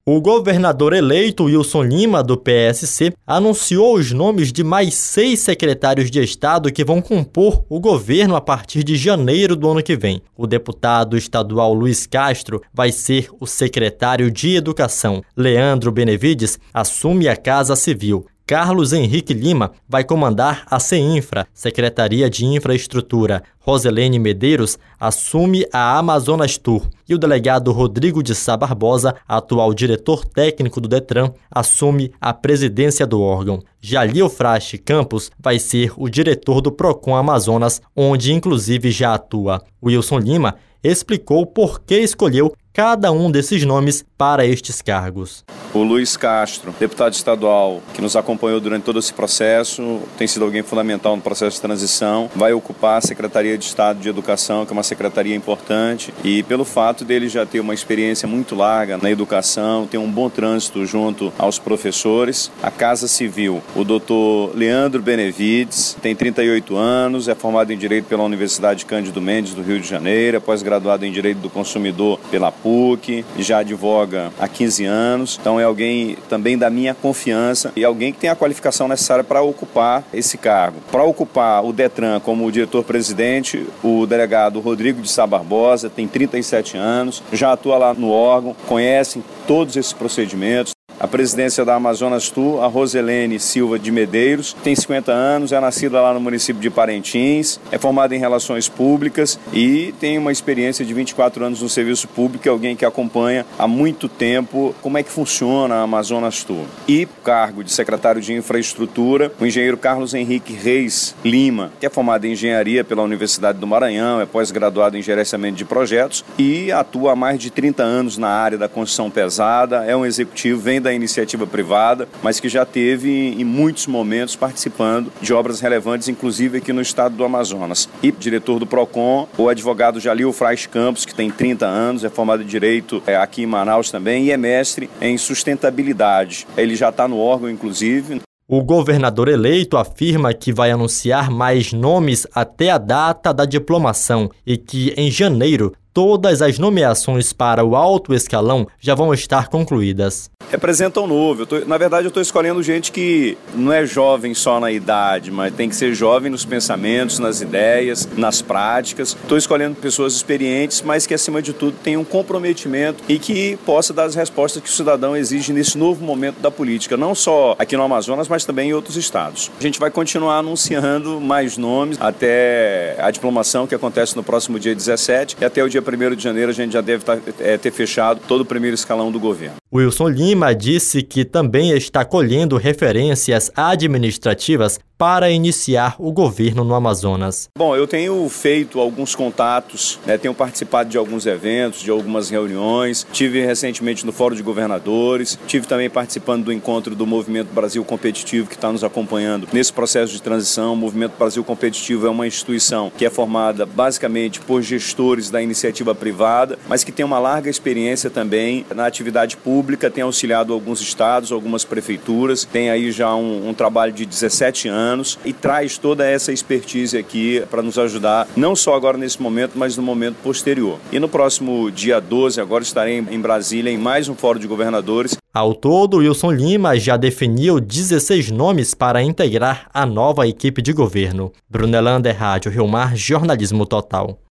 O governador eleito Wilson Lima, do PSC, anunciou os nomes de mais 6 secretários de Estado que vão compor o governo a partir de janeiro do ano que vem. O deputado estadual Luiz Castro vai ser o secretário de Educação. Leandro Benevides assume a Casa Civil. Carlos Henrique Lima vai comandar a CEINFRA, Secretaria de Infraestrutura. Roselene Medeiros assume a Amazonas Tour. E o delegado Rodrigo de Sá Barbosa, atual diretor técnico do Detran, assume a presidência do órgão. Jalil Frache Campos vai ser o diretor do Procon Amazonas, onde inclusive já atua. Wilson Lima explicou por que escolheu cada um desses nomes para estes cargos. O Luiz Castro, deputado estadual, que nos acompanhou durante todo esse processo, tem sido alguém fundamental no processo de transição, vai ocupar a Secretaria de Estado de Educação, que é uma secretaria importante, e pelo fato dele já ter uma experiência muito larga na educação, ter um bom trânsito junto aos professores. A Casa Civil, o doutor Leandro Benevides, tem 38 anos, é formado em Direito pela Universidade Cândido Mendes do Rio de Janeiro, é pós-graduado em Direito do Consumidor pela PUC, já advoga há 15 anos, então é alguém também da minha confiança e alguém que tem a qualificação necessária para ocupar esse cargo. Para ocupar o Detran como diretor-presidente, o delegado Rodrigo de Sá Barbosa tem 37 anos, já atua lá no órgão, conhece todos esses procedimentos. A presidência da Amazonas Tour, a Roselene Silva de Medeiros, tem 50 anos, é nascida lá no município de Parintins, é formada em Relações Públicas e tem uma experiência de 24 anos no serviço público, é alguém que acompanha há muito tempo como é que funciona a Amazonas Tour. E o cargo de secretário de Infraestrutura, o engenheiro Carlos Henrique Reis Lima, que é formado em Engenharia pela Universidade do Maranhão, é pós-graduado em Gerenciamento de Projetos e atua há mais de 30 anos na área da construção pesada, é um executivo, vem da iniciativa privada, mas que já teve em muitos momentos participando de obras relevantes, inclusive aqui no estado do Amazonas. E diretor do Procon, o advogado Jalil Frache Campos, que tem 30 anos, é formado em Direito aqui em Manaus também e é mestre em sustentabilidade. Ele já está no órgão, inclusive. O governador eleito afirma que vai anunciar mais nomes até a data da diplomação e que, em janeiro, todas as nomeações para o alto escalão já vão estar concluídas. Representa um novo. Na verdade, eu estou escolhendo gente que não é jovem só na idade, mas tem que ser jovem nos pensamentos, nas ideias, nas práticas. Estou escolhendo pessoas experientes, mas que, acima de tudo, tenham um comprometimento e que possa dar as respostas que o cidadão exige nesse novo momento da política, não só aqui no Amazonas, mas também em outros estados. A gente vai continuar anunciando mais nomes até a diplomação, que acontece no próximo dia 17, e até o dia 1º de janeiro a gente já deve ter fechado todo o primeiro escalão do governo. Wilson Lima disse que também está colhendo referências administrativas para iniciar o governo no Amazonas. Bom, eu tenho feito alguns contatos, tenho participado de alguns eventos, de algumas reuniões, tive recentemente no Fórum de Governadores, tive também participando do encontro do Movimento Brasil Competitivo, que está nos acompanhando nesse processo de transição. O Movimento Brasil Competitivo é uma instituição que é formada basicamente por gestores da iniciativa privada, mas que tem uma larga experiência também na atividade pública, tem auxiliado alguns estados, algumas prefeituras, tem aí já um trabalho de 17 anos, e traz toda essa expertise aqui para nos ajudar, não só agora nesse momento, mas no momento posterior. E no próximo dia 12, agora estarei em Brasília em mais um Fórum de Governadores. Ao todo, Wilson Lima já definiu 16 nomes para integrar a nova equipe de governo. Brunelander, Rádio Rio Mar, Jornalismo Total.